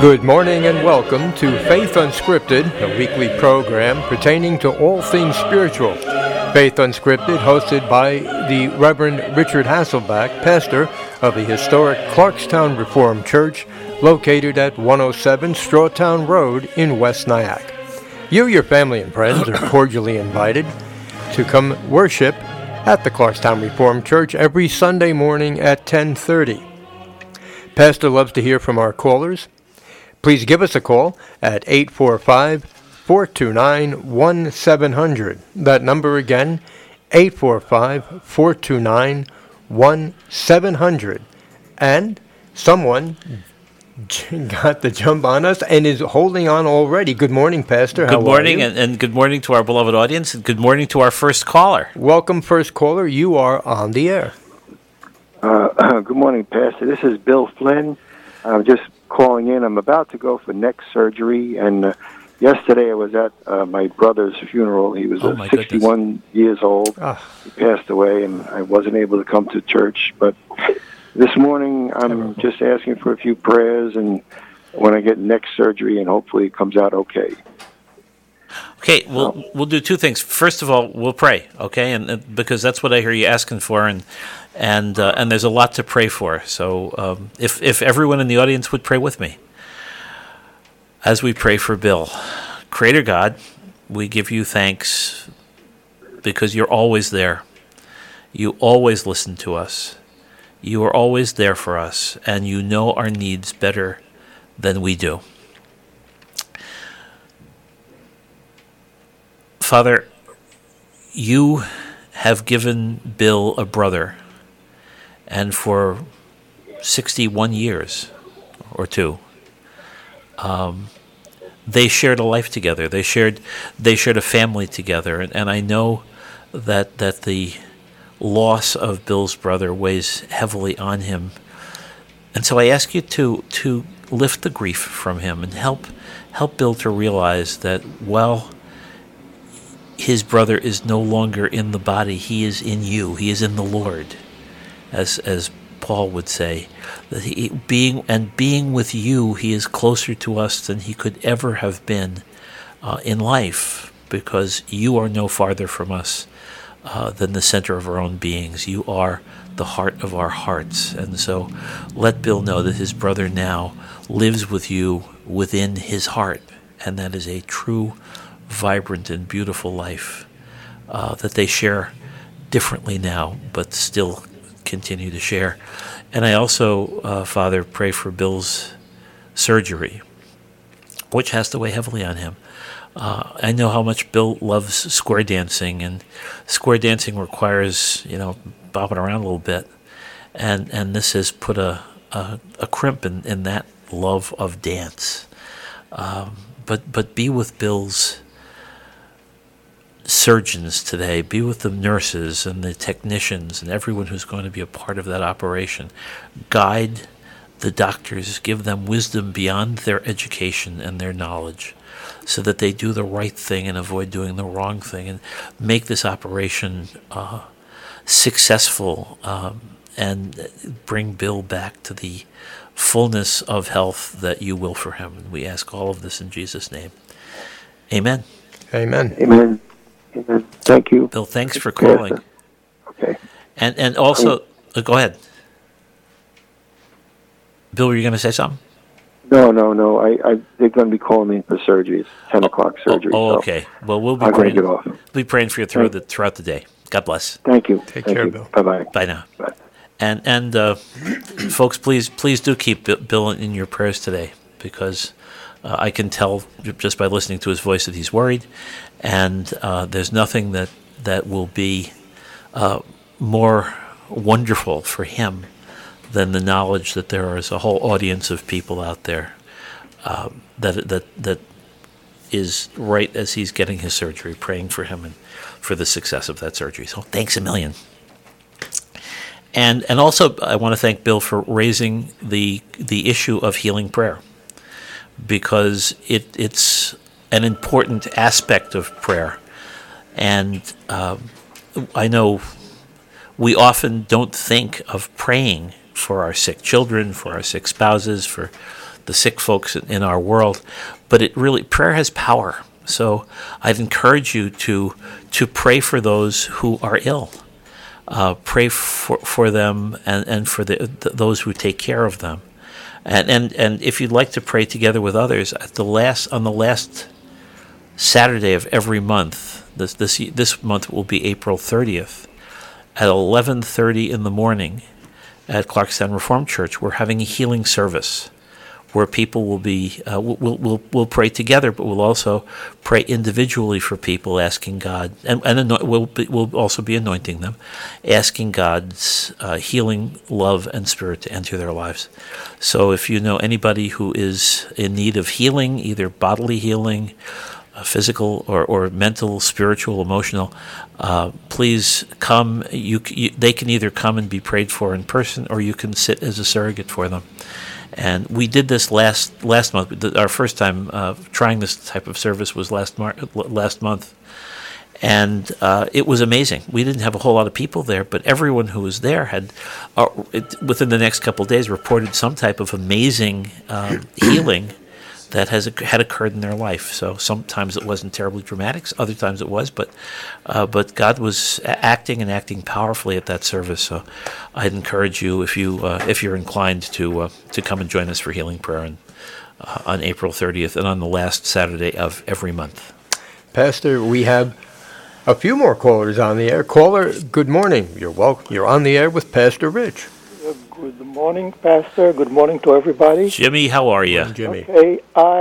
Good morning and welcome to Faith Unscripted, a weekly program pertaining to all things spiritual. Faith Unscripted, hosted by the Reverend Richard Hasselback, pastor of the historic Clarkstown Reformed Church, located at 107 Strawtown Road in West Nyack. You, your family, and friends are cordially invited to come worship at the Clarkstown Reformed Church every Sunday morning at 10:30. Pastor loves to hear from our callers. Please give us a call at 845-429-1700. That number again, 845-429-1700. And someone got the jump on us and is holding on already. Good morning, Pastor. How Good morning, are you? and good morning to our beloved audience, and good morning to our first caller. Welcome, first caller. You are on the air. Good morning, Pastor. This is Bill Flynn. I'm just calling in. I'm about to go for neck surgery, and yesterday I was at my brother's funeral. He was 61 years old. He passed away, and I wasn't able to come to church. But this morning I'm just asking for a few prayers, and when I get neck surgery, and hopefully it comes out okay. Okay, we'll do two things. First of all, we'll pray, okay, and because that's what I hear you asking for, and there's a lot to pray for. So if everyone in the audience would pray with me as we pray for Bill. Creator God, we give you thanks because you're always there. You always listen to us. You are always there for us, and you know our needs better than we do. Father, you have given Bill a brother, and for 61 years or two, they shared a life together. They shared a family together, and I know that the loss of Bill's brother weighs heavily on him. And so I ask you to lift the grief from him and help Bill to realize that while his brother is no longer in the body, he is in you. He is in the Lord, as Paul would say. That being with you, he is closer to us than he could ever have been in life, because you are no farther from us than the center of our own beings. You are the heart of our hearts. And so let Bill know that his brother now lives with you within his heart, and that is a true, vibrant and beautiful life that they share differently now, but still continue to share. And I also, Father, pray for Bill's surgery, which has to weigh heavily on him. I know how much Bill loves square dancing, and square dancing requires, bopping around a little bit, and this has put a crimp in that love of dance. But be with Bill's surgeons today, be with the nurses and the technicians and everyone who's going to be a part of that operation. Guide the doctors, give them wisdom beyond their education and their knowledge, so that they do the right thing and avoid doing the wrong thing, and make this operation successful, and bring Bill back to the fullness of health that you will for him. And we ask all of this in Jesus' name. Amen. Amen. Amen. Thank you, Bill. Thanks for calling. Okay. And also, go ahead, Bill. Were you going to say something? No. They're going to be calling me for surgery. It's 10 o'clock surgery. Okay. Well, we'll be praying. Get off. We'll be praying for you throughout the day. God bless. Thank you. Take care, Bill. Bye-bye. Bye now. Bye. And folks, please do keep Bill in your prayers today, because I can tell just by listening to his voice that he's worried, and there's nothing that will be more wonderful for him than the knowledge that there is a whole audience of people out there that is right as he's getting his surgery, praying for him and for the success of that surgery. So thanks a million. And also, I want to thank Bill for raising the issue of healing prayer, because it's an important aspect of prayer. And I know we often don't think of praying for our sick children, for our sick spouses, for the sick folks in our world. But prayer has power. So I'd encourage you to pray for those who are ill. Pray for them and for those who take care of them. And if you'd like to pray together with others, on the last Saturday of every month, this month will be April 30th, at 11:30 in the morning at Clarkstown Reformed Church, we're having a healing service where people will be we'll pray together, but we'll also pray individually for people, asking God, and we'll also be anointing them, asking God's healing, love, and spirit to enter their lives. So if you know anybody who is in need of healing, either bodily healing, physical or mental, spiritual, emotional, please come. They can either come and be prayed for in person, or you can sit as a surrogate for them. And we did this last month. Our first time trying this type of service was last month, and it was amazing. We didn't have a whole lot of people there, but everyone who was there had, within the next couple of days, reported some type of amazing healing that had occurred in their life. So sometimes it wasn't terribly dramatic, other times it was, but God was acting powerfully at that service. So I'd encourage you, if you're inclined, to come and join us for healing prayer on April 30th and on the last Saturday of every month. Pastor, we have a few more callers on the air. Caller, good morning. You're welcome. You're on the air with Pastor Rich. Good morning, Pastor. Good morning to everybody. Jimmy, how are you? Jimmy. Okay,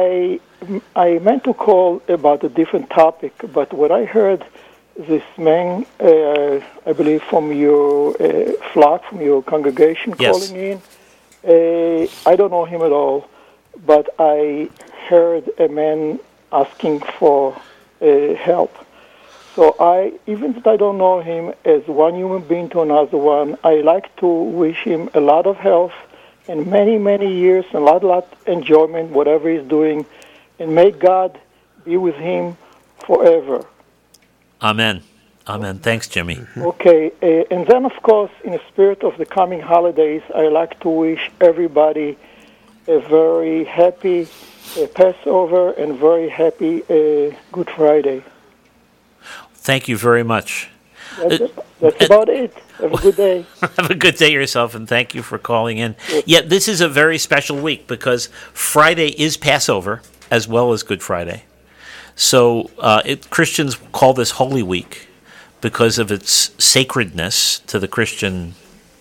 I meant to call about a different topic, but when I heard this man, I believe from your flock, from your congregation, Yes. calling in, I don't know him at all, but I heard a man asking for help. So even if I don't know him, as one human being to another one, I like to wish him a lot of health and many, many years and a lot enjoyment, whatever he's doing, and may God be with him forever. Amen. Amen. Thanks, Jimmy. Okay, and then, of course, in the spirit of the coming holidays, I like to wish everybody a very happy Passover and very happy Good Friday. Thank you very much. That's about it. Have a good day. Have a good day yourself, and thank you for calling in. Yeah, this is a very special week because Friday is Passover as well as Good Friday. So Christians call this Holy Week because of its sacredness to the Christian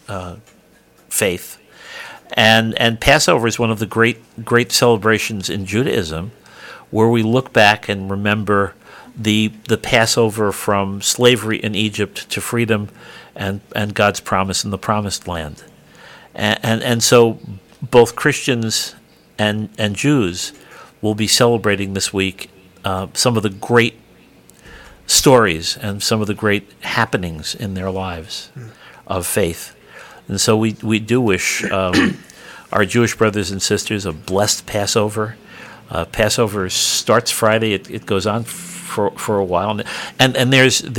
faith. And Passover is one of the great celebrations in Judaism, where we look back and remember the Passover from slavery in Egypt to freedom and God's promise in the Promised Land. And so both Christians and Jews will be celebrating this week some of the great stories and some of the great happenings in their lives of faith. And so we do wish our Jewish brothers and sisters a blessed Passover. Passover starts Friday. It goes on for a while, and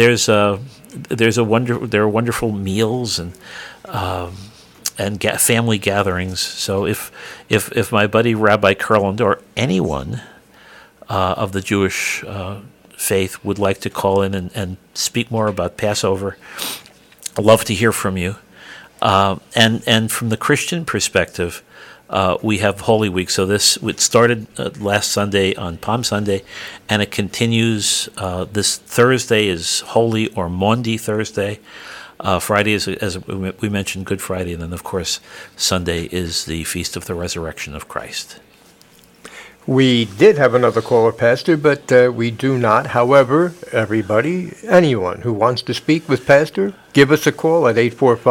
there are wonderful meals and family gatherings. So if my buddy Rabbi Kurland or anyone of the Jewish faith would like to call in and speak more about Passover, I'd love to hear from you. And from the Christian perspective, we have Holy Week. So it started last Sunday on Palm Sunday, and it continues. This Thursday is Holy or Maundy Thursday. Friday is, as we mentioned, Good Friday, and then of course Sunday is the Feast of the Resurrection of Christ. We did have another caller, Pastor, but we do not. However, anyone who wants to speak with Pastor, give us a call at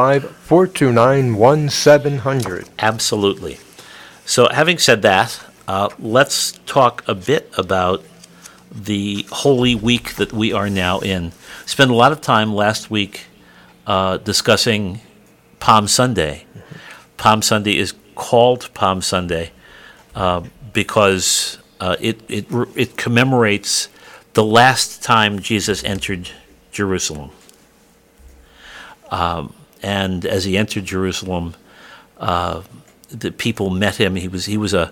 845-429-1700. Absolutely. So having said that, let's talk a bit about the Holy Week that we are now in. Spent a lot of time last week discussing Palm Sunday. Palm Sunday is called Palm Sunday because it commemorates the last time Jesus entered Jerusalem. And as he entered Jerusalem, the people met him. He was a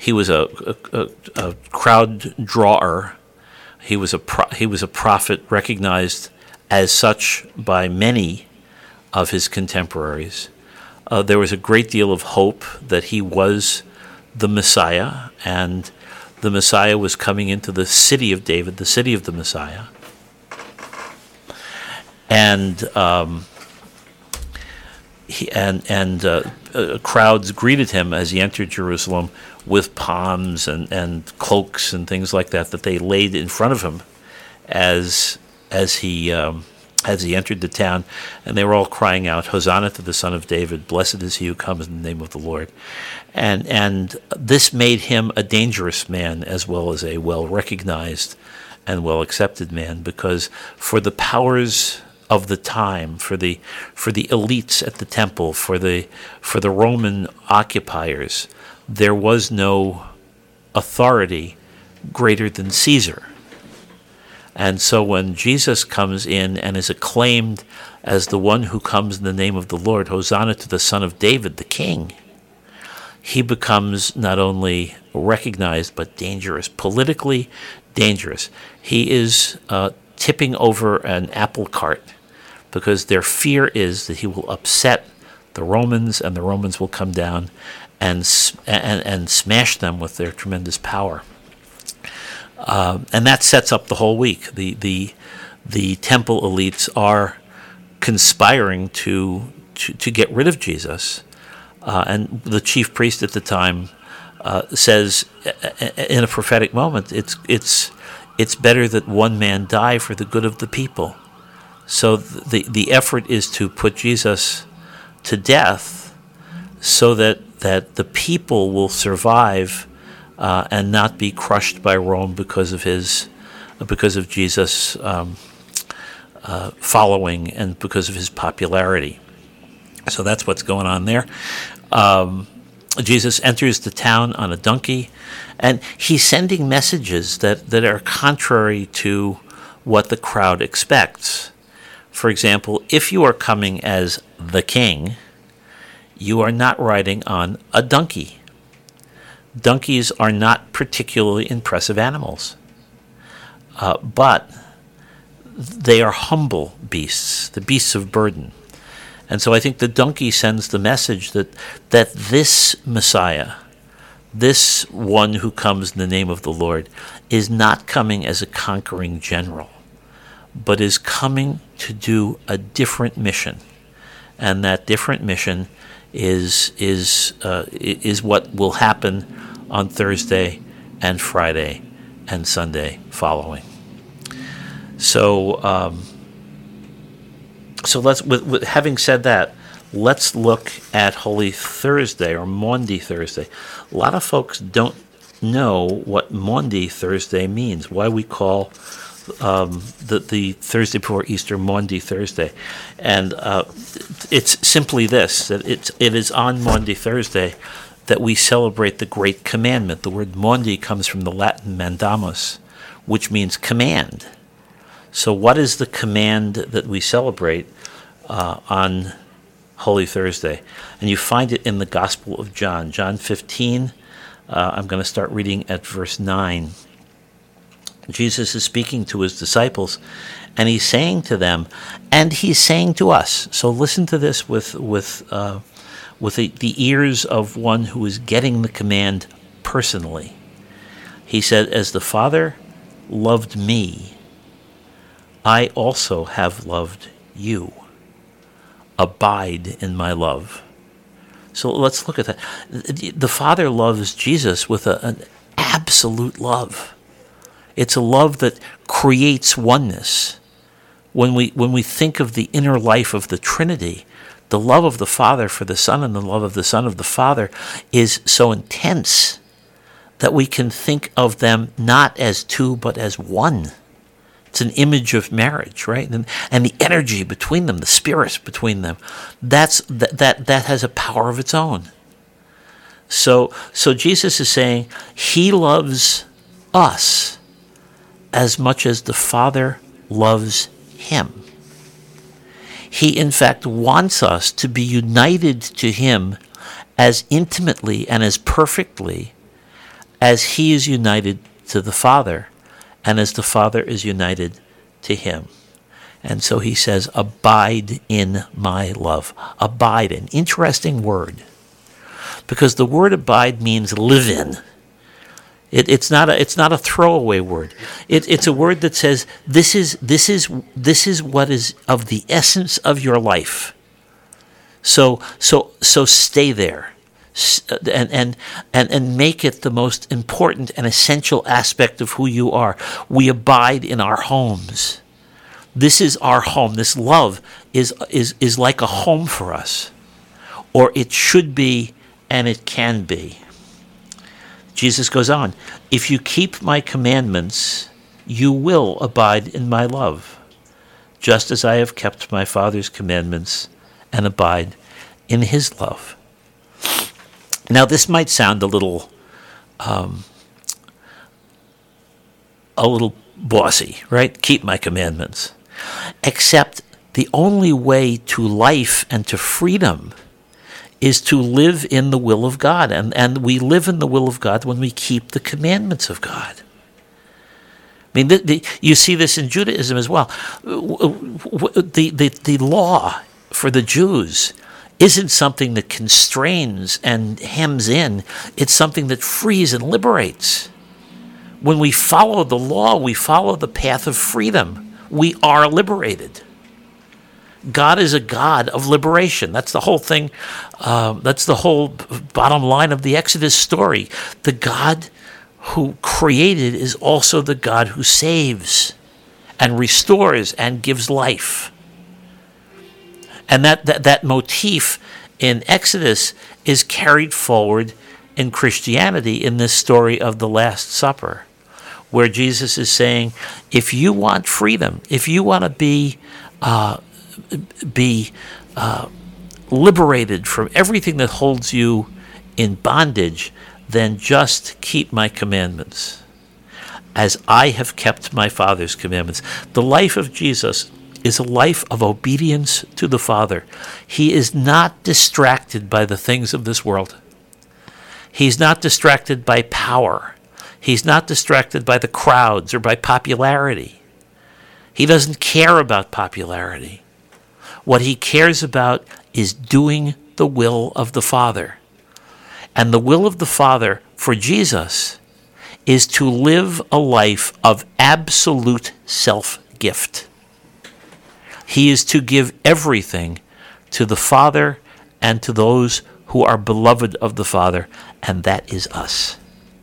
crowd drawer. He was a prophet recognized as such by many of his contemporaries. There was a great deal of hope that he was the Messiah, and the Messiah was coming into the city of David, the city of the Messiah. And crowds greeted him as he entered Jerusalem with palms and cloaks and things like that they laid in front of him as he entered the town, and they were all crying out, "Hosanna to the Son of David! Blessed is he who comes in the name of the Lord." And this made him a dangerous man as well as a well-recognized and well-accepted man, because for the powers of the time, for the elites at the temple, for the Roman occupiers, there was no authority greater than Caesar. And so when Jesus comes in and is acclaimed as the one who comes in the name of the Lord, Hosanna to the Son of David, the King, he becomes not only recognized but dangerous, politically dangerous. He is tipping over an apple cart, because their fear is that he will upset the Romans, and the Romans will come down and smash them with their tremendous power. And that sets up the whole week. The temple elites are conspiring to get rid of Jesus, and the chief priest at the time says, in a prophetic moment, it's better that one man die for the good of the people. So the effort is to put Jesus to death, so that the people will survive and not be crushed by Rome because of Jesus' following and because of his popularity. So that's what's going on there. Jesus enters the town on a donkey, and he's sending messages that are contrary to what the crowd expects. For example, if you are coming as the king, you are not riding on a donkey. Donkeys are not particularly impressive animals, but they are humble beasts, the beasts of burden. And so I think the donkey sends the message that this Messiah, this one who comes in the name of the Lord, is not coming as a conquering general, but is coming to do a different mission. And that different mission is what will happen on Thursday and Friday and Sunday following. So let's, with having said that, let's look at Holy Thursday, or Maundy Thursday. A lot of folks don't know what Maundy Thursday means, why we call the Thursday before Easter Maundy Thursday. And it's simply this, that it is on Maundy Thursday that we celebrate the Great Commandment. The word Maundy comes from the Latin mandamus, which means command. So what is the command that we celebrate on Holy Thursday? And you find it in the Gospel of John, John 15. I'm going to start reading at verse 9. Jesus is speaking to his disciples, and he's saying to them, and he's saying to us. So listen to this with the ears of one who is getting the command personally. He said, "As the Father loved me, I also have loved you. Abide in my love." So let's look at that. The Father loves Jesus with an absolute love. It's a love that creates oneness. When we think of the inner life of the Trinity, the love of the Father for the Son and the love of the Son of the Father is so intense that we can think of them not as two but as one. It's an image of marriage, right? And the energy between them, the spirit between them, that has a power of its own. So Jesus is saying he loves us as much as the Father loves him. He, in fact, wants us to be united to him as intimately and as perfectly as he is united to the Father and as the Father is united to him. And so he says, abide in my love. Abide, an interesting word. Because the word abide means live in. It's not a throwaway word. It's a word that says this is what is of the essence of your life. So stay there, and make it the most important and essential aspect of who you are. We abide in our homes. This is our home. This love is like a home for us, or it should be, and it can be. Jesus goes on, if you keep my commandments, you will abide in my love, just as I have kept my Father's commandments and abide in his love. Now, this might sound a little bossy, right? Keep my commandments. Except the only way to life and to freedom is to live in the will of God. And we live in the will of God when we keep the commandments of God. I mean, you see this in Judaism as well. The law for the Jews isn't something that constrains and hems in. It's something that frees and liberates. When we follow the law, we follow the path of freedom. We are liberated. God is a God of liberation. That's the whole thing. That's the whole bottom line of the Exodus story. The God who created is also the God who saves and restores and gives life. And that motif in Exodus is carried forward in Christianity in this story of the Last Supper, where Jesus is saying, if you want freedom, if you want to be liberated from everything that holds you in bondage, then just keep my commandments, as I have kept my Father's commandments. The life of Jesus is a life of obedience to the Father. He is not distracted by the things of this world. He's not distracted by power. He's not distracted by the crowds or by popularity. He doesn't care about popularity. What he cares about is doing the will of the Father. And the will of the Father for Jesus is to live a life of absolute self-gift. He is to give everything to the Father and to those who are beloved of the Father, and that is us.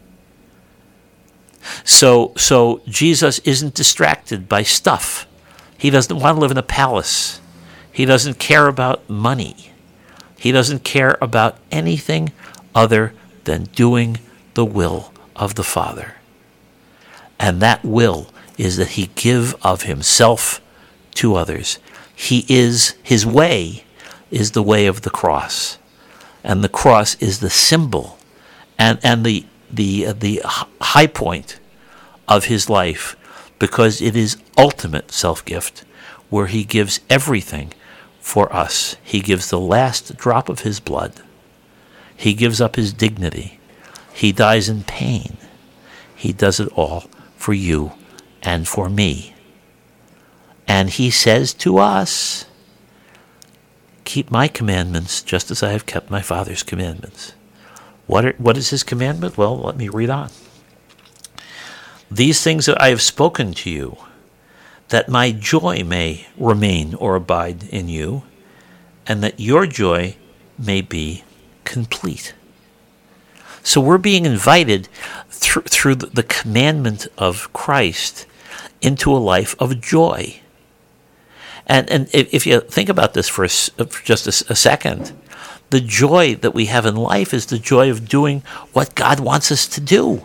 So Jesus isn't distracted by stuff. He doesn't want to live in a palace. He doesn't care about money. He doesn't care about anything other than doing the will of the Father. And that will is that he give of himself to others. His way is the way of the cross. And the cross is the symbol and the high point of his life, because it is ultimate self-gift, where he gives everything for us. He gives the last drop of his blood. He gives up his dignity. He dies in pain. He does it all for you and for me. And he says to us, keep my commandments just as I have kept my Father's commandments. What is his commandment? Well, let me read on. These things that I have spoken to you, that my joy may remain or abide in you, and that your joy may be complete. So we're being invited through the commandment of Christ into a life of joy. And if you think about this for just a second, the joy that we have in life is the joy of doing what God wants us to do.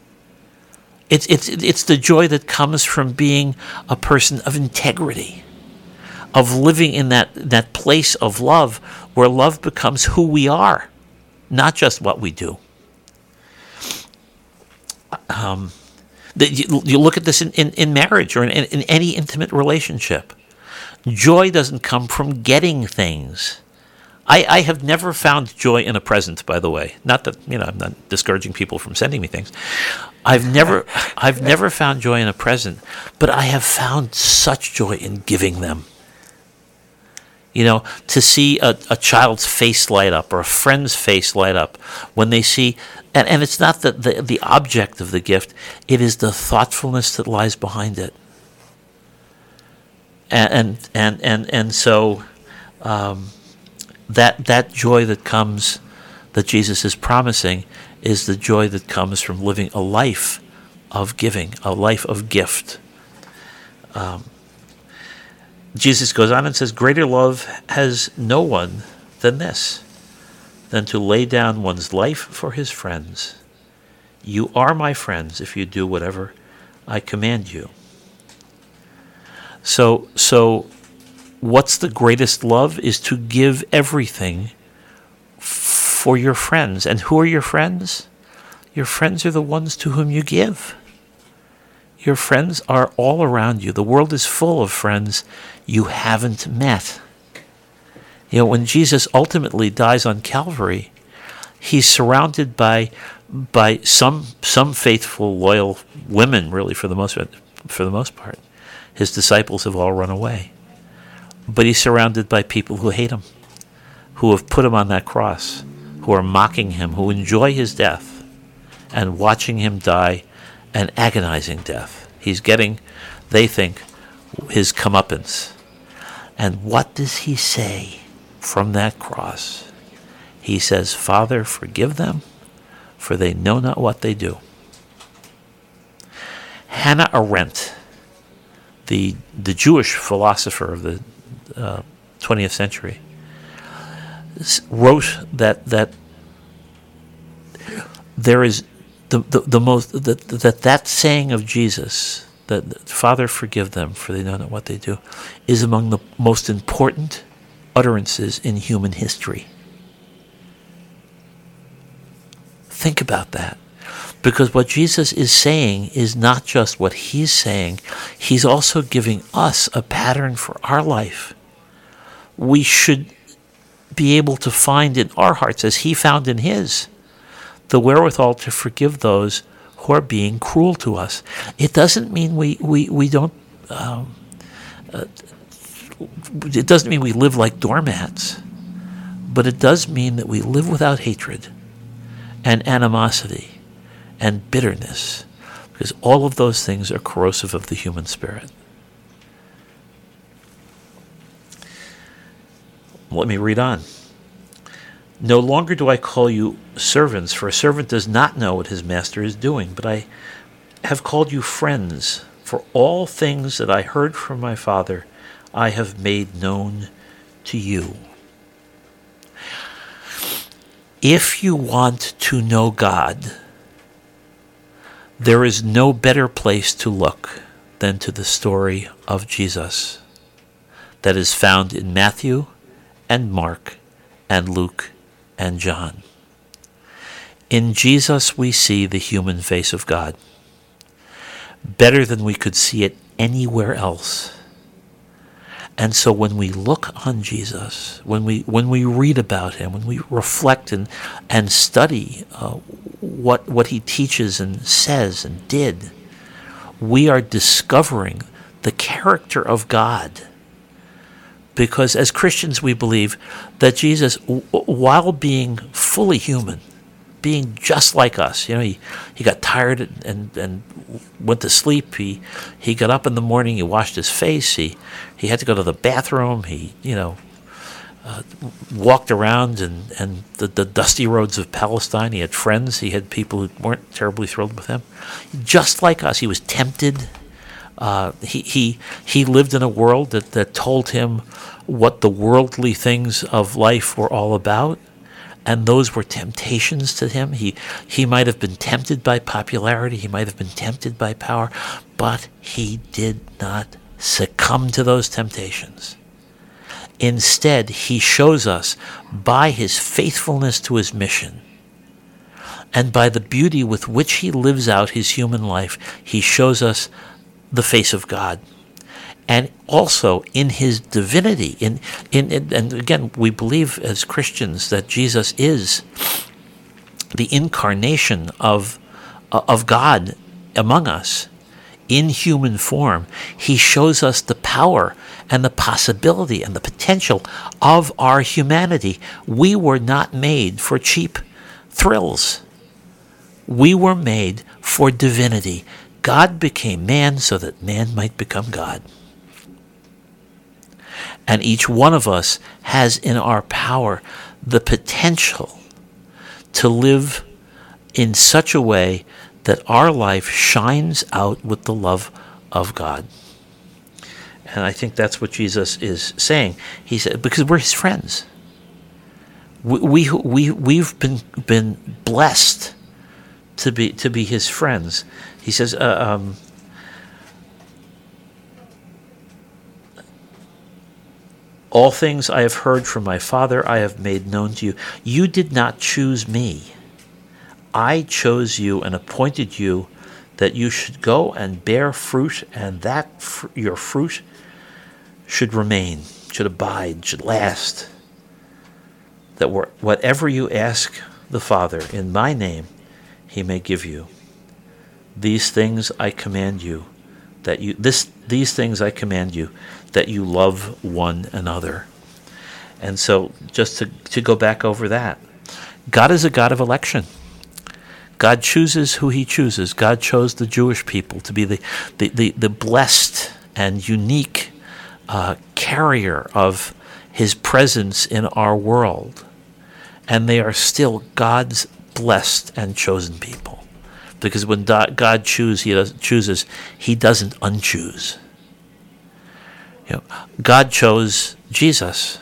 It's the joy that comes from being a person of integrity, of living in that place of love where love becomes who we are, not just what we do. You look at this in marriage or in any intimate relationship. Joy doesn't come from getting things. I have never found joy in a present, by the way. Not that, I'm not discouraging people from sending me things. I've never found joy in a present, but I have found such joy in giving them. To see a child's face light up or a friend's face light up when they see, and it's not the object of the gift, it is the thoughtfulness that lies behind it. And so that joy that comes, that Jesus is promising, is the joy that comes from living a life of giving, a life of gift. Jesus goes on and says, greater love has no one than this, than to lay down one's life for his friends. You are my friends if you do whatever I command you. So what's the greatest love is to give everything for your friends. And who are your friends? Your friends are the ones to whom you give. Your friends are all around you. The world is full of friends you haven't met. When Jesus ultimately dies on Calvary, he's surrounded by some faithful, loyal women, really, for the most part. His disciples have all run away. But he's surrounded by people who hate him, who have put him on that cross, who are mocking him, who enjoy his death and watching him die an agonizing death. He's getting, they think, his comeuppance. And what does he say from that cross? He says, Father, forgive them, for they know not what they do. Hannah Arendt, the Jewish philosopher of the 20th century, wrote that there is that saying of Jesus, that Father, forgive them, for they know not what they do, is among the most important utterances in human history. Think about that. Because what Jesus is saying is not just what he's saying, he's also giving us a pattern for our life. We should be able to find in our hearts, as he found in his, the wherewithal to forgive those who are being cruel to us. It doesn't mean we don't. It doesn't mean we live like doormats, but it does mean that we live without hatred and animosity and bitterness, because all of those things are corrosive of the human spirit. Let me read on. No longer do I call you servants, for a servant does not know what his master is doing, but I have called you friends, for all things that I heard from my Father I have made known to you. If you want to know God, there is no better place to look than to the story of Jesus that is found in Matthew and Mark and Luke and John. In Jesus we see the human face of God, better than we could see it anywhere else. And so when we look on Jesus, when we read about him, when we reflect and study what he teaches and says and did, we are discovering the character of God. Because as Christians we believe that Jesus, while being fully human, being just like us, he got tired and went to sleep. He got up in the morning. He washed his face. He had to go to the bathroom. He walked around and the dusty roads of Palestine. He had friends. He had people who weren't terribly thrilled with him. Just like us, he was tempted. He lived in a world that told him what the worldly things of life were all about. And those were temptations to him. He might have been tempted by popularity. He might have been tempted by power. But he did not succumb to those temptations. Instead, he shows us by his faithfulness to his mission and by the beauty with which he lives out his human life, he shows us the face of God. and also in his divinity. And again, we believe as Christians that Jesus is the incarnation of God among us in human form. He shows us the power and the possibility and the potential of our humanity. We were not made for cheap thrills. We were made for divinity. God became man so that man might become God. And each one of us has in our power the potential to live in such a way that our life shines out with the love of God. And I think that's what Jesus is saying. He said, because we're his friends. We've been blessed to be his friends. He says, all things I have heard from my Father I have made known to you. You did not choose me. I chose you and appointed you that you should go and bear fruit, and that your fruit should remain, should abide, should last. That whatever you ask the Father in my name, he may give you. These things I command you, these things I command you, that you love one another. And so, just to go back over that, God is a God of election. God chooses who he chooses. God chose the Jewish people to be the blessed and unique carrier of his presence in our world. And they are still God's blessed and chosen people. Because when God chooses, he doesn't unchoose. God chose Jesus.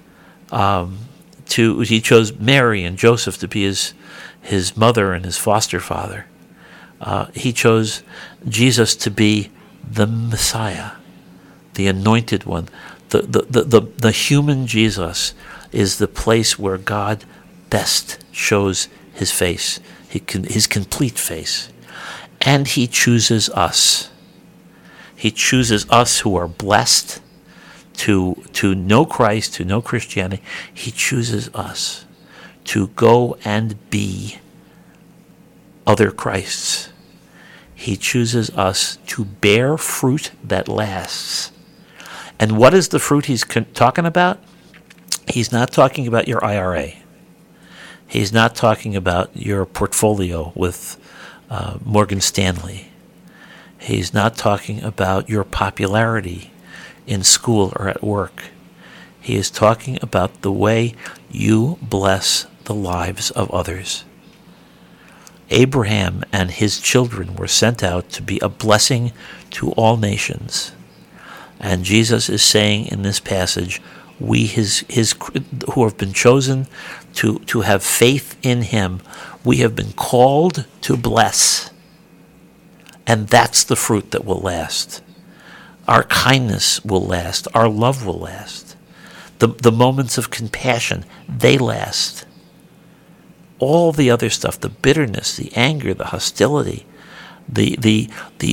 He chose Mary and Joseph to be his mother and his foster father. He chose Jesus to be the Messiah, the anointed one. The human Jesus is the place where God best shows his face, his complete face. And he chooses us. He chooses us who are blessed to know Christ, to know Christianity. He chooses us to go and be other Christs. He chooses us to bear fruit that lasts. And what is the fruit he's talking about? He's not talking about your IRA. He's not talking about your portfolio with Morgan Stanley. He's not talking about your popularity in school or at work. He is talking about the way you bless the lives of others. Abraham and his children were sent out to be a blessing to all nations. And Jesus is saying in this passage, we his who have been chosen to have faith in him, we have been called to bless. And that's the fruit that will last. Our kindness will last. Our love will last. The moments of compassion, they last. All the other stuff, the bitterness, the anger, the hostility, the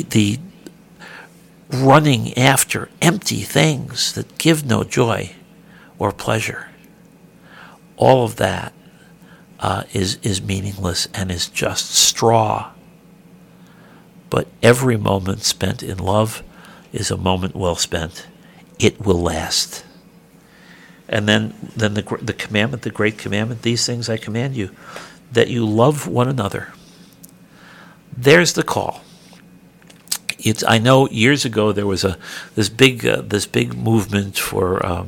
running after empty things that give no joy or pleasure, all of that is meaningless and is just straw. But every moment spent in love is a moment well spent. It will last. And then the commandment, the great commandment, these things I command you, that you love one another. There's the call. I know years ago there was this big movement for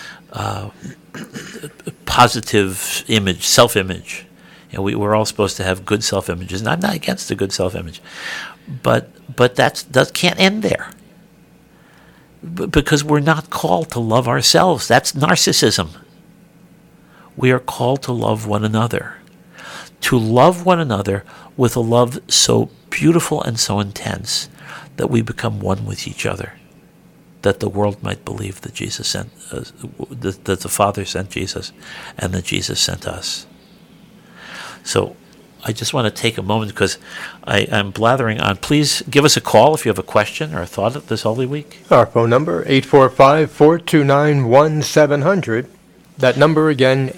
positive image, self-image. We were all supposed to have good self-images, and I'm not against a good self-image, but that can't end there. Because we're not called to love ourselves. That's narcissism. We are called to love one another. To love one another with a love so beautiful and so intense that we become one with each other. That the world might believe that Jesus sent that the Father sent Jesus and that Jesus sent us. So I just want to take a moment because I'm blathering on. Please give us a call if you have a question or a thought of this Holy Week. Our phone number, 845-429-1700. That number again,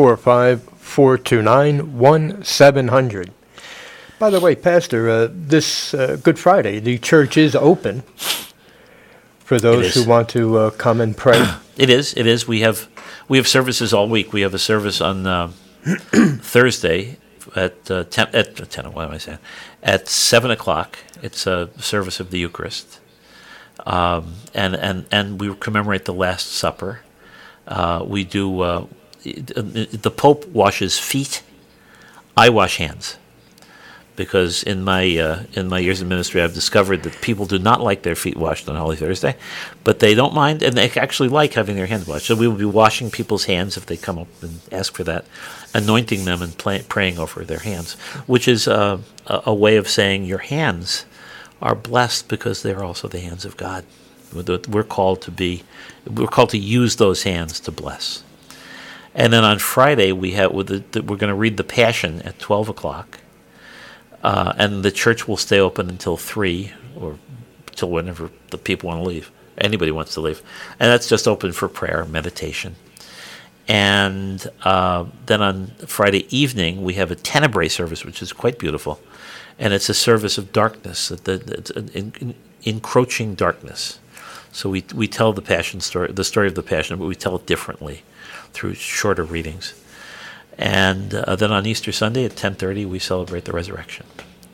845-429-1700. By the way, Pastor, this Good Friday, the church is open for those who want to come and pray. It is. We have services all week. We have a service on Thursday at 10. What am I saying? At 7:00. It's a service of the Eucharist, and we commemorate the Last Supper. We do. The Pope washes feet. I wash hands, because in my years in ministry, I've discovered that people do not like their feet washed on Holy Thursday, but they don't mind, and they actually like having their hands washed. So we will be washing people's hands if they come up and ask for that, anointing them and praying over their hands, which is a way of saying your hands are blessed because they are also the hands of God. We're called to use those hands to bless. And then on Friday we're going to read the Passion at 12:00. And the church will stay open until 3 or till whenever the people want to leave. Anybody wants to leave. And that's just open for prayer, meditation. And then on Friday evening, we have a Tenebrae service, which is quite beautiful. And it's a service of darkness, it's an encroaching darkness. So we tell the Passion story, the story of the Passion, but we tell it differently through shorter readings. And then on Easter Sunday at 10:30, we celebrate the resurrection.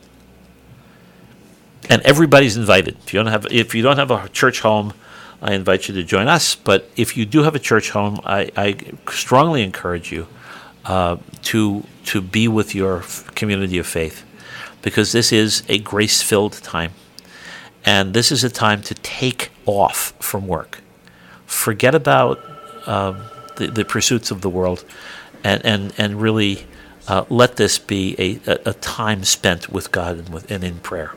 And everybody's invited. If you don't have a church home, I invite you to join us. But if you do have a church home, I strongly encourage you to be with your community of faith, because this is a grace-filled time, and this is a time to take off from work. Forget about the pursuits of the world. And really let this be a time spent with God and in prayer.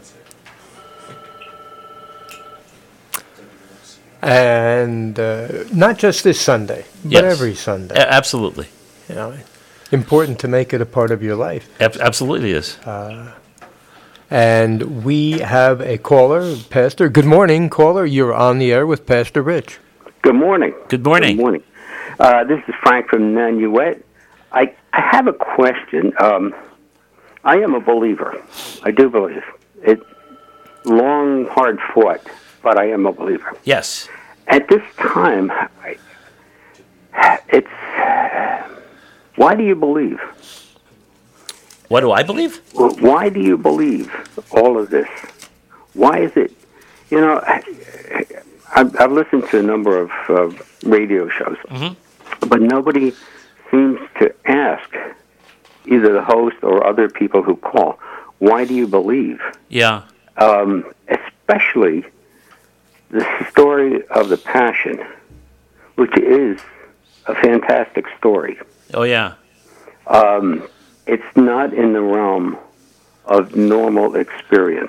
And not just this Sunday, but every Sunday. Absolutely. Important to make it a part of your life. Absolutely is. And we have a caller, Pastor. Good morning, caller. You're on the air with Pastor Rich. Good morning. Good morning. Good morning. This is Frank from Nanuet. I have a question. I am a believer. I do believe. It's long, hard fought, but I am a believer. Yes. At this time, why do you believe? What do I believe? Why do you believe all of this? Why is it? I've listened to a number of radio shows, but nobody seems to ask either the host or other people who call, why do you believe? Yeah. Especially the story of the Passion, which is a fantastic story. Oh, yeah. It's not in the realm of normal experience.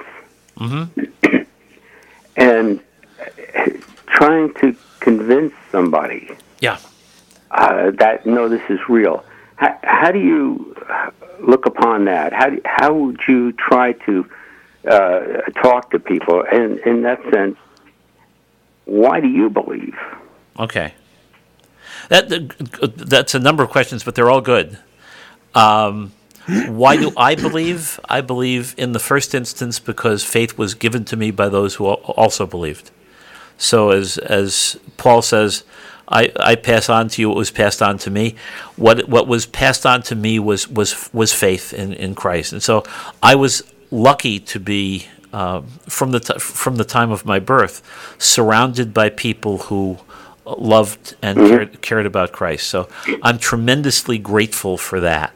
And trying to convince somebody that, no, this is real. How do you look upon that? How would you try to talk to people? And in that sense, why do you believe? Okay. That's a number of questions, but they're all good. Why do I believe? I believe in the first instance because faith was given to me by those who also believed. So as Paul says, I pass on to you what was passed on to me. What was passed on to me was faith in Christ, and so I was lucky to be from the time of my birth surrounded by people who loved and cared about Christ. So I'm tremendously grateful for that.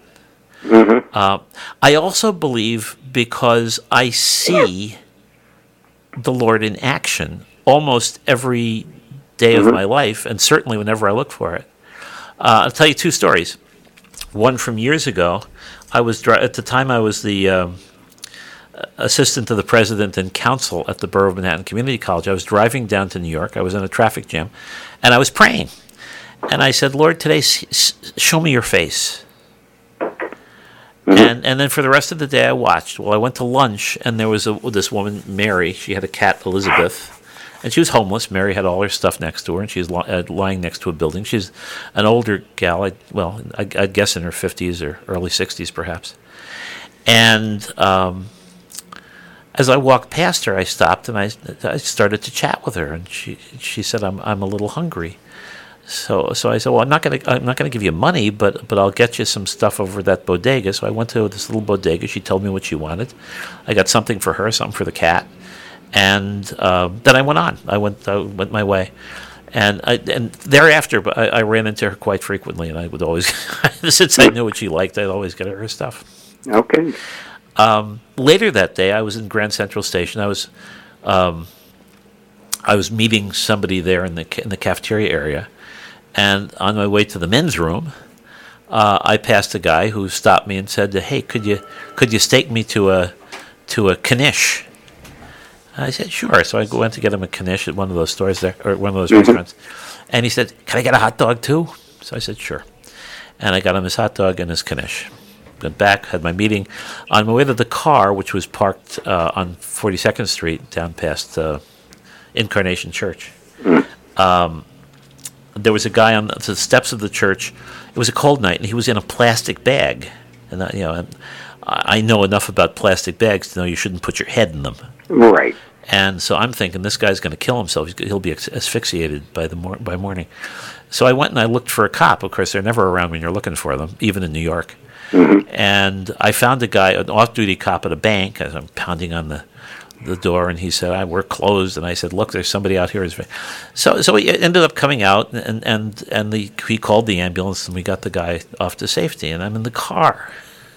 I also believe because I see the Lord in action almost every day of my life, and certainly whenever I look for it. I'll tell you two stories. One from years ago. At the time I was the assistant to the president and counsel at the Borough of Manhattan Community College. I was driving down to New York. I was in a traffic jam, and I was praying. And I said, Lord, today show me your face. And then for the rest of the day, I watched. Well, I went to lunch, and there was this woman, Mary. She had a cat, Elizabeth, and she was homeless. Mary had all her stuff next to her, and she was lying next to a building. She's an older gal, I'd guess in her 50s or early 60s, perhaps. And as I walked past her, I stopped, and I started to chat with her, and she said, "I'm a little hungry." So I said, "Well, I'm not gonna give you money, but I'll get you some stuff over at that bodega." So I went to this little bodega. She told me what she wanted. I got something for her, something for the cat, and then I went on. I went my way, and thereafter, I ran into her quite frequently, and I would always, since I knew what she liked, I'd always get her stuff. Okay. Later that day, I was in Grand Central Station. I was meeting somebody there in the cafeteria area. And on my way to the men's room, I passed a guy who stopped me and said, "Hey, could you stake me to a knish?" I said, "Sure." So I went to get him a knish at one of those stores there, or one of those restaurants. And he said, "Can I get a hot dog too?" So I said, "Sure." And I got him his hot dog and his knish. Went back, had my meeting. On my way to the car, which was parked on 42nd Street down past Incarnation Church, there was a guy on the steps of the church. It was a cold night, and he was in a plastic bag. And I know enough about plastic bags to know you shouldn't put your head in them. Right. And so I'm thinking this guy's going to kill himself. He'll be asphyxiated by morning. So I went and I looked for a cop. Of course, they're never around when you're looking for them, even in New York. Mm-hmm. And I found a guy, an off-duty cop at a bank, as I'm pounding on the door, and he said, "We're closed." And I said, "Look, there's somebody out here." So he ended up coming out, and he called the ambulance, and we got the guy off to safety. And I'm in the car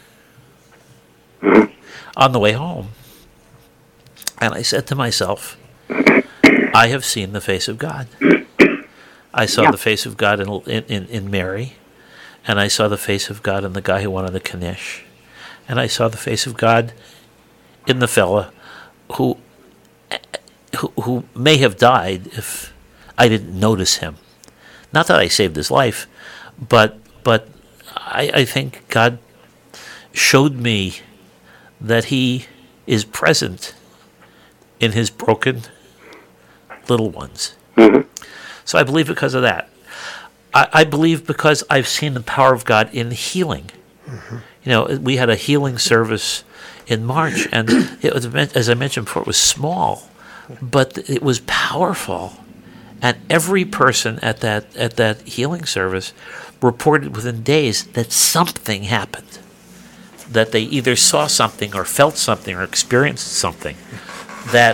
on the way home, and I said to myself, "I have seen the face of God. I saw the face of God in Mary, and I saw the face of God in the guy who wanted a knish, and I saw the face of God in the fella who may have died if I didn't notice him. Not that I saved his life, but I think God showed me that He is present in His broken little ones." Mm-hmm. So I believe because of that. I believe because I've seen the power of God in healing. Mm-hmm. We had a healing service in March, and it was, as I mentioned before, it was small, but it was powerful. And every person at that healing service reported within days that something happened, that they either saw something or felt something or experienced something that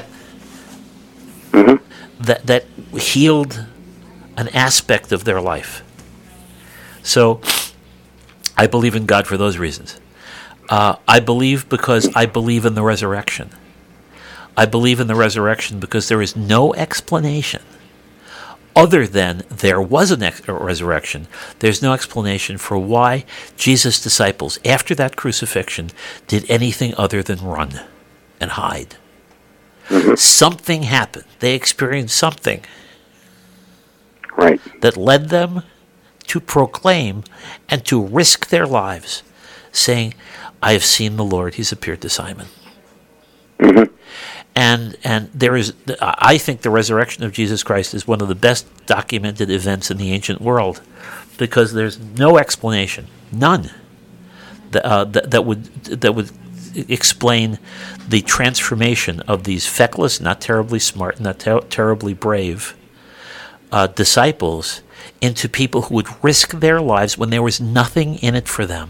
that healed an aspect of their life. So I believe in God for those reasons. I believe because I believe in the resurrection. I believe in the resurrection because there is no explanation other than there was a resurrection. There's no explanation for why Jesus' disciples, after that crucifixion, did anything other than run and hide. Mm-hmm. Something happened. They experienced something that led them to proclaim and to risk their lives, saying, "I have seen the Lord. He's appeared to Simon." Mm-hmm. And there is, I think the resurrection of Jesus Christ is one of the best documented events in the ancient world, because there's no explanation, none, that would explain the transformation of these feckless, not terribly smart, not terribly brave disciples into people who would risk their lives when there was nothing in it for them.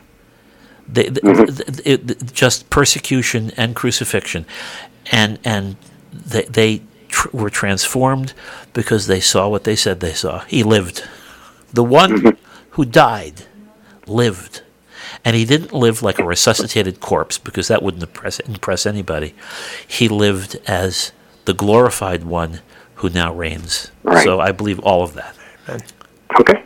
Just persecution and crucifixion. And they were transformed because they saw what they said they saw. He lived. The one who died lived. And he didn't live like a resuscitated corpse, because that wouldn't impress anybody. He lived as the glorified one who now reigns. Right. So I believe all of that. Okay.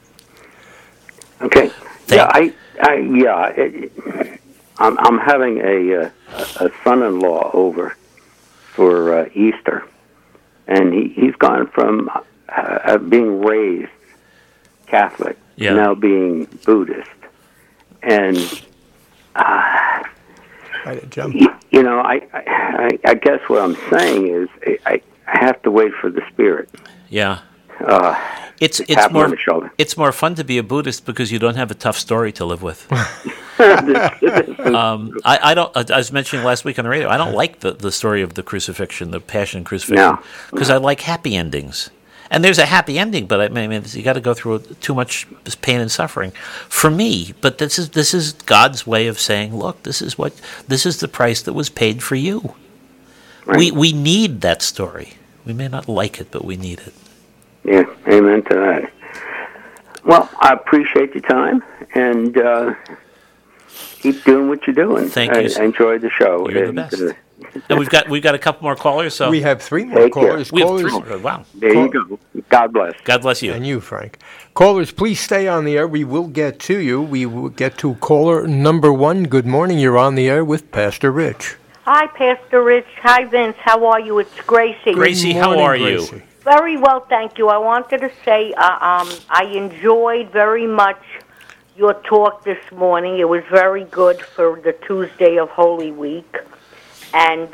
I'm having a son-in-law over for Easter, and he's gone from being raised Catholic to now being Buddhist, and Jump. You know, I guess what I'm saying is I have to wait for the Spirit. Yeah. It's more fun to be a Buddhist because you don't have a tough story to live with. I don't. I was mentioning last week on the radio. I don't like the story of the crucifixion, the Passion and Crucifixion, because I like happy endings. And there's a happy ending, but I mean, you got to go through too much pain and suffering for me. But this is God's way of saying, look, this is the price that was paid for you. Right. We need that story. We may not like it, but we need it. Yeah, amen to that. Well, I appreciate your time, and keep doing what you're doing. Thank you. I enjoyed the show. You're the best. And we've got a couple more callers. So we have 3 more callers. We have 3 more. Wow. There you go. God bless. God bless you. And you, Frank. Callers, please stay on the air. We will get to you. We will get to caller number 1. Good morning. You're on the air with Pastor Rich. Hi, Pastor Rich. Hi, Vince. How are you? It's Gracie. Gracie, how are you? Very well, thank you. I wanted to say I enjoyed very much your talk this morning. It was very good for the Tuesday of Holy Week. And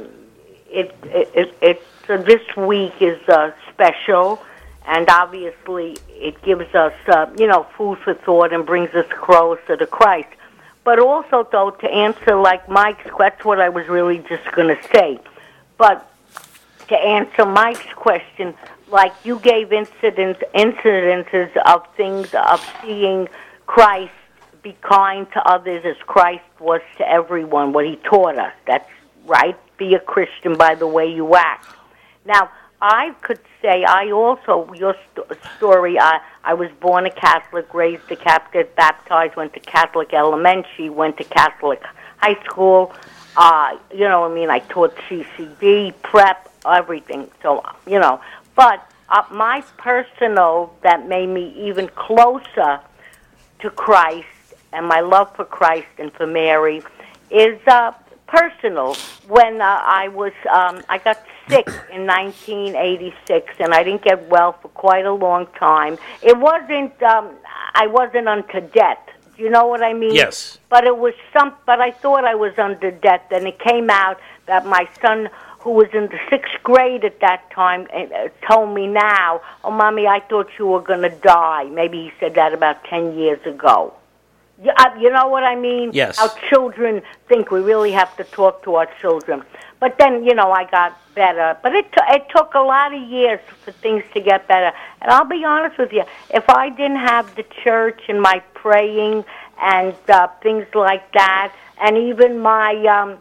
this week is special, and obviously it gives us, food for thought and brings us closer to Christ. But also, though, to answer like Mike's, that's what I was really just going to say. But to answer Mike's question, like you gave incidences of things, of seeing Christ be kind to others as Christ was to everyone, what he taught us. That's right. Be a Christian by the way you act. Now, I could say your story, I was born a Catholic, raised a Catholic, baptized, went to Catholic elementary, went to Catholic high school. I taught CCD, prep, everything. So, but my personal, that made me even closer to Christ and my love for Christ and for Mary is personal. When I got sick in 1986, and I didn't get well for quite a long time. It wasn't, I wasn't unto death. Do you know what I mean? Yes. But it was but I thought I was under death, and it came out that my son, who was in the 6th grade at that time, told me now, "Oh, Mommy, I thought you were going to die." Maybe he said that about 10 years ago. You know what I mean? Yes. Our children think we really have to talk to our children. But then, I got better. But it took a lot of years for things to get better. And I'll be honest with you, if I didn't have the church and my praying and things like that, and even my,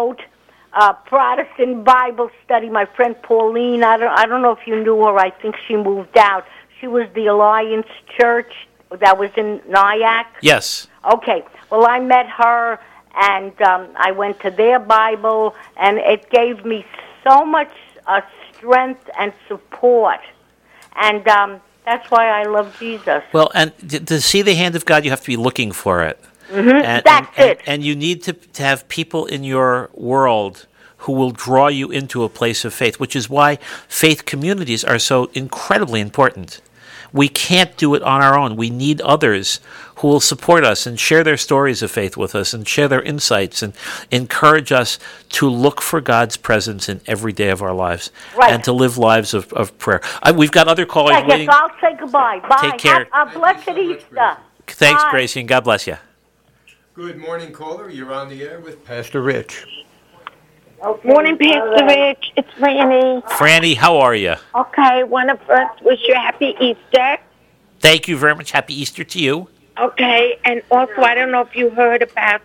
Protestant Bible study, my friend Pauline, I don't know if you knew her, I think she moved out. She was the Alliance Church that was in Nyack? Yes. Okay. Well, I met her, and I went to their Bible, and it gave me so much strength and support. And that's why I love Jesus. Well, and to see the hand of God, you have to be looking for it. Mm-hmm. That's it. And you need to have people in your world who will draw you into a place of faith, which is why faith communities are so incredibly important. We can't do it on our own. We need others who will support us and share their stories of faith with us and share their insights and encourage us to look for God's presence in every day of our lives and to live lives of prayer. We've got other callers waiting. Yes, I'll say goodbye. Bye. Take care. Have a blessed Easter. Thanks, Bye. Gracie, and God bless you. Good morning, caller. You're on the air with Pastor Rich. Okay. Morning, Pastor Rich. It's Franny. Franny, how are you? Okay, want to first wish you a happy Easter. Thank you very much. Happy Easter to you. Okay, and also I don't know if you heard about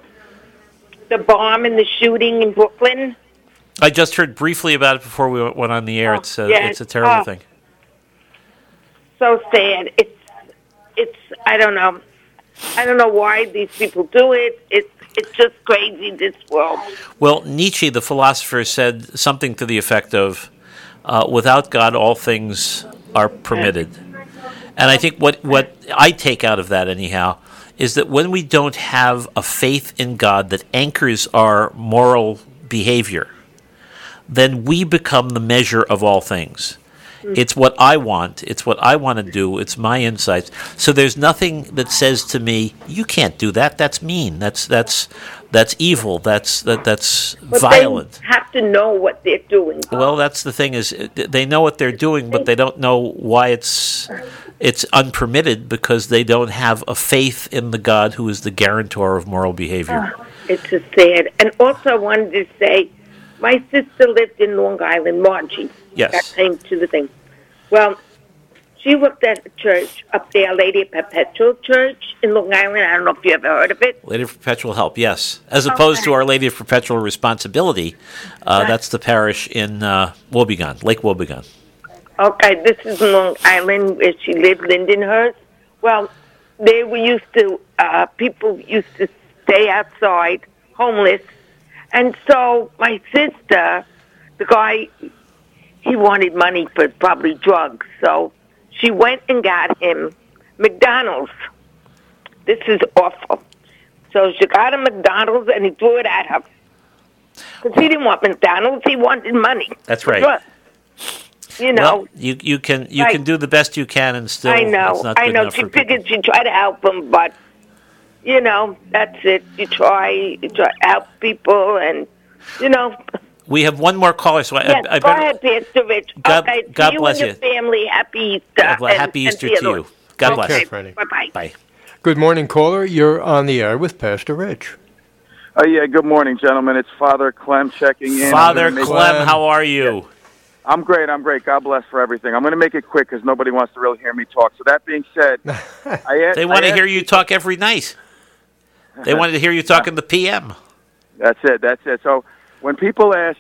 the bomb and the shooting in Brooklyn. I just heard briefly about it before we went on the air. It's a terrible thing. So sad. It's I don't know. I don't know why these people do it. It's just crazy, this world. Well, Nietzsche, the philosopher, said something to the effect of, without God, all things are permitted. And I think what I take out of that, anyhow, is that when we don't have a faith in God that anchors our moral behavior, then we become the measure of all things. It's what I want. It's what I want to do. It's my insights. So there's nothing that says to me, "You can't do that. That's mean. That's evil. That's violent." They have to know what they're doing. Well, that's the thing is they know what they're doing, but they don't know why it's unpermitted because they don't have a faith in the God who is the guarantor of moral behavior. It's a sad. And also, I wanted to say, my sister lived in Long Island, Margie. Yes. That came to the thing. Well, she worked at a church up there, Lady of Perpetual Church in Long Island. I don't know if you ever heard of it. Lady of Perpetual Help, yes. As opposed to Our Lady of Perpetual Responsibility, that's the parish in Wobegon, Lake Wobegon. Okay, this is Long Island where she lived, Lindenhurst. Well, they were used to, people used to stay outside, homeless. And so my sister, the guy, he wanted money for probably drugs. So she went and got him McDonald's. This is awful. So she got him McDonald's and he threw it at her. Because he didn't want McDonald's, he wanted money. That's right. Drugs. You know, well, you can do the best you can, and still, I know, it's not good enough She for figured people. she'd try to help him, but you know, that's it. You try to help people, and you know. We have one more caller, so yes, I go ahead, Pastor Rich. God and bless you. Your family, happy Easter. Happy Easter to you. God bless you. Bye-bye. Bye. Good morning, caller. You're on the air with Pastor Rich. Yeah, good morning, gentlemen. It's Father Clem checking in. Father Clem, how are you? I'm great. God bless for everything. I'm going to make it quick because nobody wants to really hear me talk. So that being said, they want to hear you talk every night. They wanted to hear you talk in the PM. That's it. So when people ask,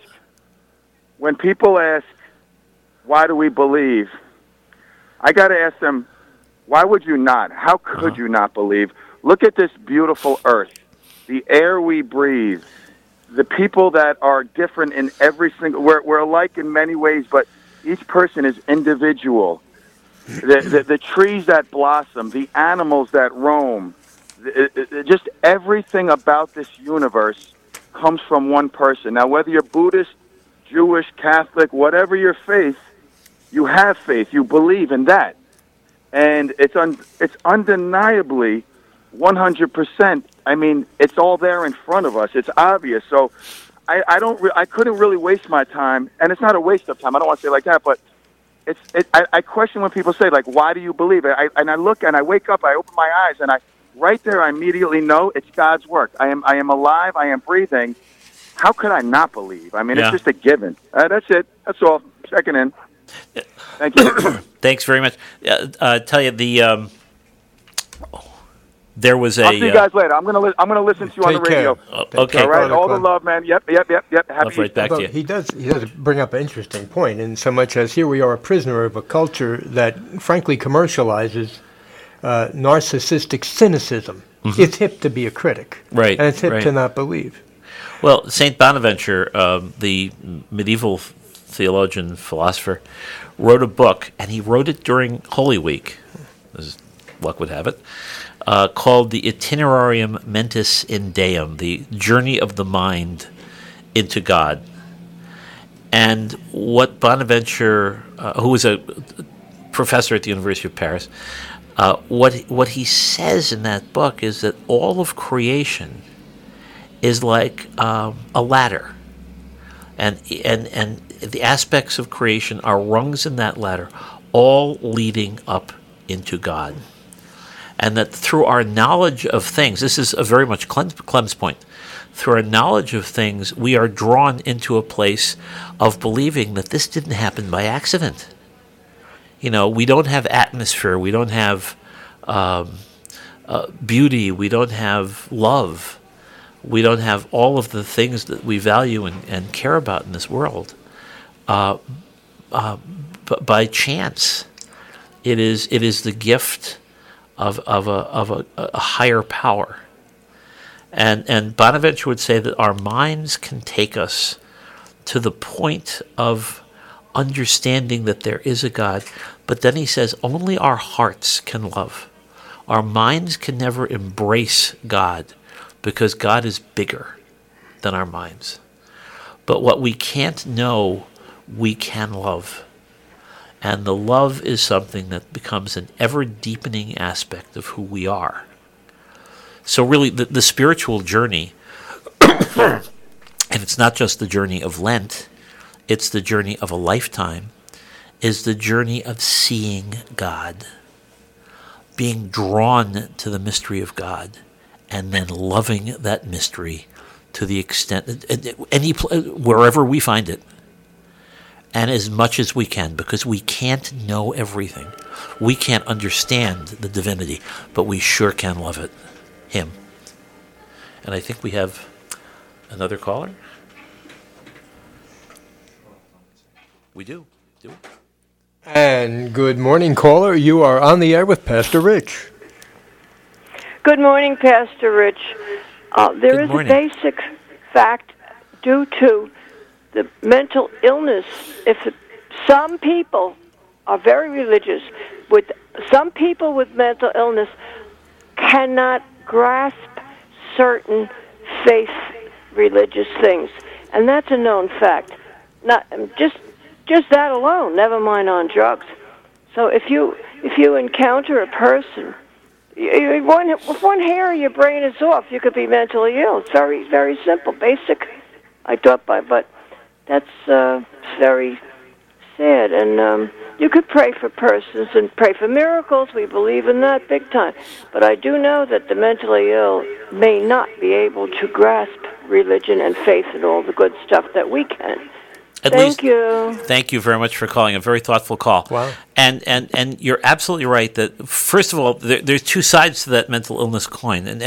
why do we believe? I got to ask them, why would you not? How could you not believe? Look at this beautiful earth, the air we breathe, the people that are different in every single. We're alike in many ways, but each person is individual. The trees that blossom, the animals that roam, just everything about this universe comes from one person. Now, whether you're Buddhist, Jewish, Catholic, whatever your faith, you have faith. You believe in that, and it's undeniably 100%. I mean, it's all there in front of us. It's obvious. So I couldn't really waste my time, and it's not a waste of time. I don't want to say it like that, but I question when people say, like, why do you believe it? And I look and I wake up, I open my eyes, and right there I immediately know it's God's work. I am alive. I am breathing. How could I not believe? I mean, It's just a given. That's it. That's all. Checking in. Thank you. Thanks very much. Tell you the. There was a. I'll see you guys later. I'm gonna listen to you on the radio. Okay. All right. All the love, man. Yep. Happy right back to you. He does bring up an interesting point, in so much as here we are a prisoner of a culture that frankly commercializes narcissistic cynicism. Mm-hmm. It's hip to be a critic, right? And it's hip to not believe. Well, Saint Bonaventure, the medieval theologian philosopher, wrote a book, and he wrote it during Holy Week, as luck would have it. Called the Itinerarium Mentis in Deum, the journey of the mind into God. And what Bonaventure, who was a professor at the University of Paris, what he says in that book is that all of creation is like a ladder, and the aspects of creation are rungs in that ladder, all leading up into God. And that through our knowledge of things, this is a very much Clem's point, through our knowledge of things, we are drawn into a place of believing that this didn't happen by accident. You know, we don't have atmosphere, we don't have beauty, we don't have love, we don't have all of the things that we value and care about in this world. But by chance, it is the gift of a higher power, and Bonaventure would say that our minds can take us to the point of understanding that there is a God, but then he says only our hearts can love. Our minds can never embrace God because God is bigger than our minds. But what we can't know, we can love. And the love is something that becomes an ever-deepening aspect of who we are. So really, the spiritual journey, and it's not just the journey of Lent, it's the journey of a lifetime, is the journey of seeing God, being drawn to the mystery of God, and then loving that mystery to the extent, wherever we find it, and as much as we can, because we can't know everything. We can't understand the divinity, but we sure can love it, Him. And I think we have another caller. We do. And good morning, caller. You are on the air with Pastor Rich. Good morning, Pastor Rich. There is a basic fact due to the mental illness. If some people are very religious, with some people with mental illness cannot grasp certain faith religious things, and that's a known fact. Not just that alone, never mind on drugs. So if you encounter a person, if one hair of your brain is off, you could be mentally ill. It's very, very simple, basic. I thought but that's very sad. And you could pray for persons and pray for miracles. We believe in that big time. But I do know that the mentally ill may not be able to grasp religion and faith and all the good stuff that we can. Thank you. Thank you very much for calling. A very thoughtful call. Wow. And you're absolutely right that, first of all, there's two sides to that mental illness coin, and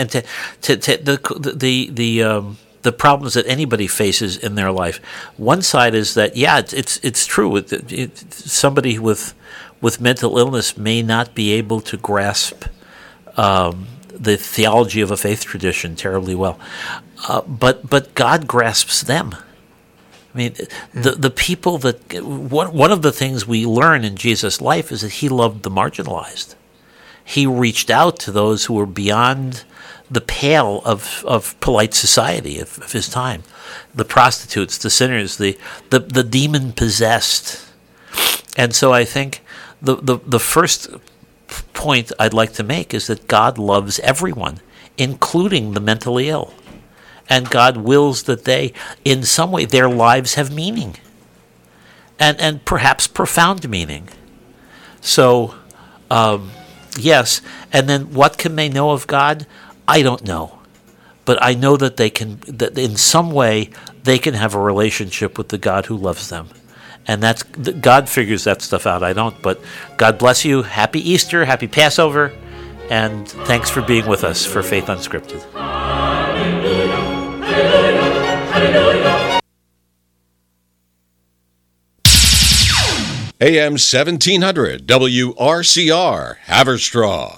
the problems that anybody faces in their life. One side is that it's true. Somebody with mental illness may not be able to grasp the theology of a faith tradition terribly well, but God grasps them. I mean, the people that one of the things we learn in Jesus' life is that He loved the marginalized. He reached out to those who were beyond the pale of polite society of His time, the prostitutes, the sinners, the demon possessed. And so I think the first point I'd like to make is that God loves everyone, including the mentally ill. And God wills that they, in some way, their lives have meaning. And perhaps profound meaning. So, yes. And then what can they know of God? I don't know. But I know that that in some way, they can have a relationship with the God who loves them. And God figures that stuff out. I don't. But God bless you. Happy Easter. Happy Passover. And thanks for being with us for Faith Unscripted. AM 1700 WRCR Haverstraw.